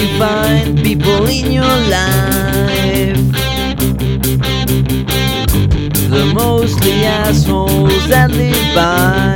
you find people in your life. They're mostly assholes that live by,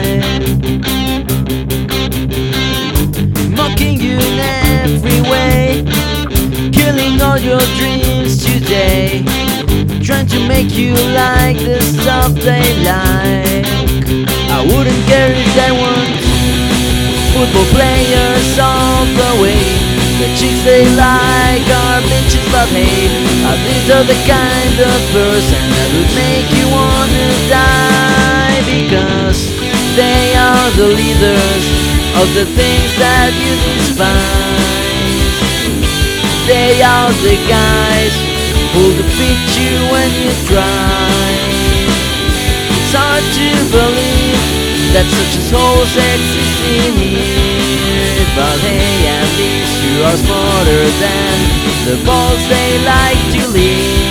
mocking you in every way, killing all your dreams today, trying to make you like the stuff they like. I wouldn't care if they weren't football players all the way. The chicks they like are bitches, but hey, these are the kind of person that would make you wanna die, because they are the leaders of the things that you despise. They are the guys who'll defeat you when you try. It's hard to believe that such a soul exists in here, but hey, at least you are smarter than the balls they like to lick.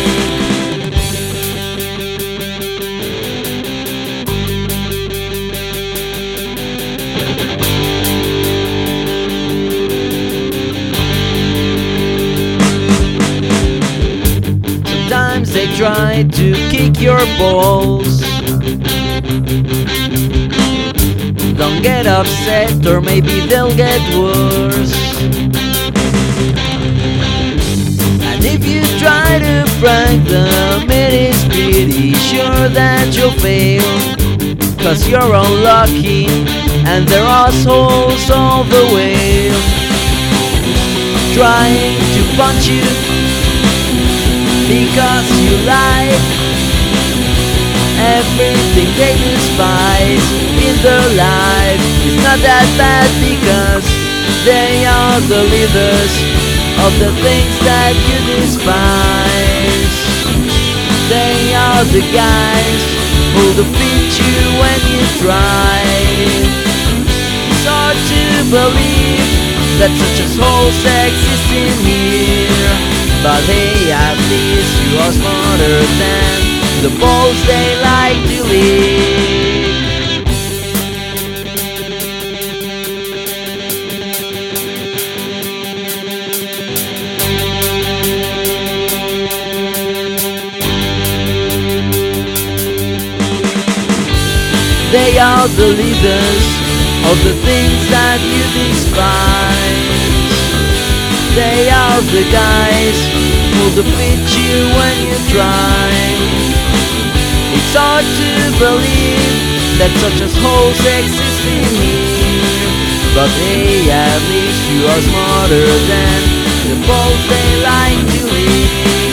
Sometimes they try to kick your balls. Don't get upset, or maybe they'll get worse. And if you try to prank them, it is pretty sure that you'll fail, 'cause you're unlucky and they're assholes all the way, trying to punch you because you like everything they despise in their life. It's not that bad, because they are the leaders of the things that you despise. They are the guys who'll defeat you when you try. It's hard to believe that such a soul exists in here, but hey, at least you are smarter than the balls they like to lick. They are the leaders of the things that you despise. They are the guys who'll defeat you when you try. It's hard to believe that such a soul exists in here, but hey, at least you are smarter than the balls they like to lick.